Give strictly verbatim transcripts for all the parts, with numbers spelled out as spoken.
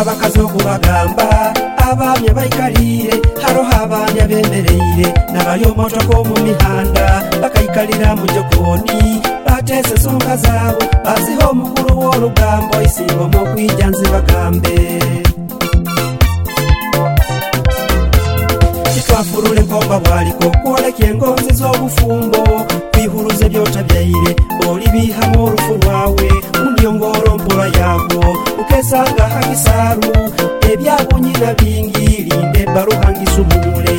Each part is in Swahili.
abakazo kubagamba abamye bayikalire haro habanya bemereire nabayo motoko mu mihanda bakayikalira mu jokoni batese songa zabo baziho mukuru w'urugambo isibo mu kwijanze bagambe twafurule ngomba bwaliko kwoleka engonzi z'obufumbo kwihuruze byota byaire oli bihamo olufu lwawe munyongoro mpola yagwo ukesanga hakisaru ebyabunyira bingi linde baruhangisumule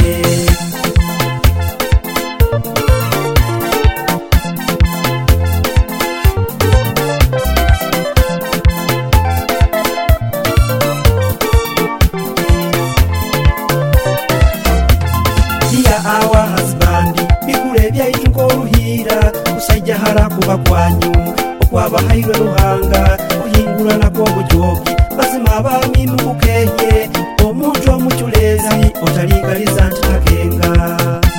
awa husband bikule byayituko ruhira usajja hara kuba kwanyu okwaba haire ruhanga uhingura nako bujogi bazima abami mukukeye omuntu omuchulezi otaligaliza ntakakenga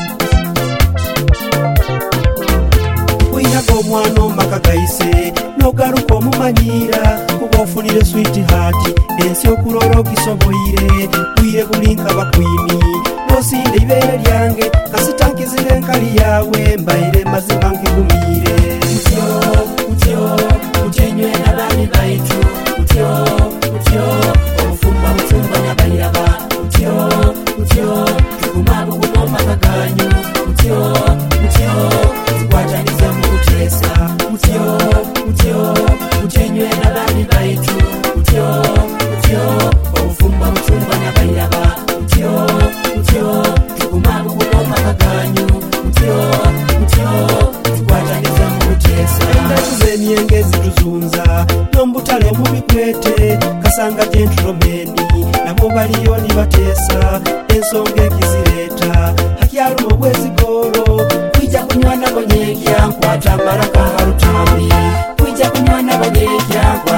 uyago mwana makagaise nogaruko mumanyira kubofunire sweetheart ensi okuroro kisoboire kuire kulinka bakwimi nosinde ibere lyange kasitankizire nkali yawe mbaire mazima nkigumire utyo utyo utenywe nabani baitu utyo utyo ofumba utumba nabayiraba utyo utyo tukumabu kumoma kaganyu utyo utyo tukwataniza mukutesa utyo utyo utenywe nabani baitu utyo utyo ofumba utumba nabayiraba utyo utyo tukumabu kumoma kaganyu utyo utyo tukwataniza mukutesa ndakuze myengezi tuzunza nombutale mubikwete kasanga gentlemani nabo baliyo nibatesa ensonga ekizireta hakyalu obwezi goro kwija kunywa nabo nyekya nkwata maraka harutambi kwija kunywa nabo nyekya